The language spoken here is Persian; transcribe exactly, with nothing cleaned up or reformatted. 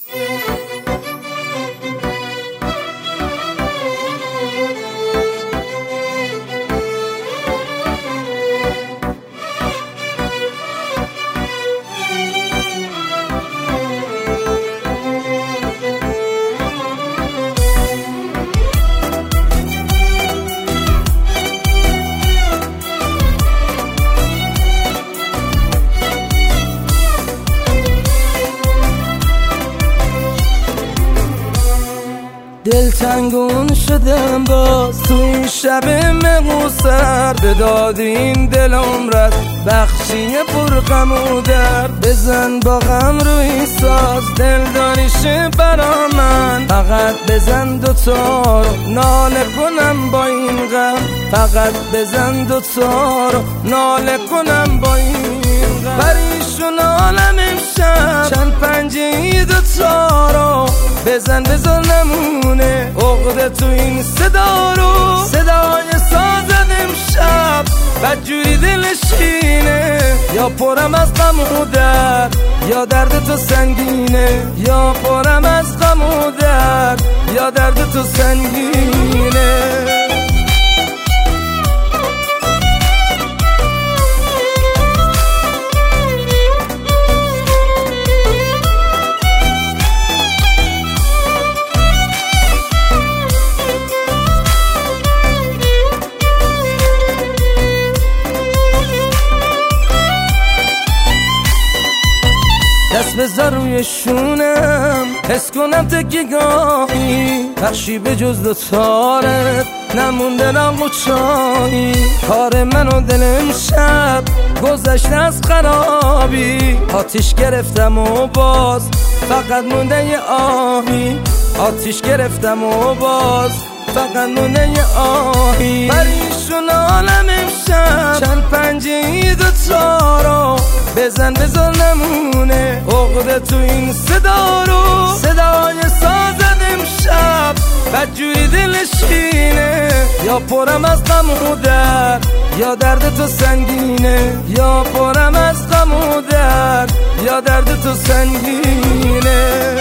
دلتنگون شدم باز تو این شب مقصر، به داد این دل عمرت بخشی پر غم و درد. بزن با غم روی ساز دل داریشه برا من، فقط بزن دوتا رو ناله کنم با این غم. فقط بزن دوتا رو ناله کنم با این غم. پریشون عالم امشب چند پنجه ای دوتا رو بزن بزن نمونه عقده تو این صدا رو. صدای سازد امشب بدجوری دلشینه، یا پرم از غم و درد یا درد تو سنگینه. یا پرم از غم و درد یا درد تو سنگینه. دست بذار روی شونم حس کنم تکیگاهی، بخشی به جز دو تارت نمونده رنگ و چایی. کار من و دلم شب گذشته از خرابی، آتیش گرفتم و باز فقط مونده یه آهی. آتیش گرفتم و باز فقط مونده یه آهی. پریشون عالم امشب چند پنجه ای دوتا رو بزن بزن نمونه عقده تو این صدا رو. صدای سازد امشب بدجوری دلشینه، یا پرم از غم و درد یا درد تو سنگینه. یا پرم از غم و درد یا درد تو سنگینه.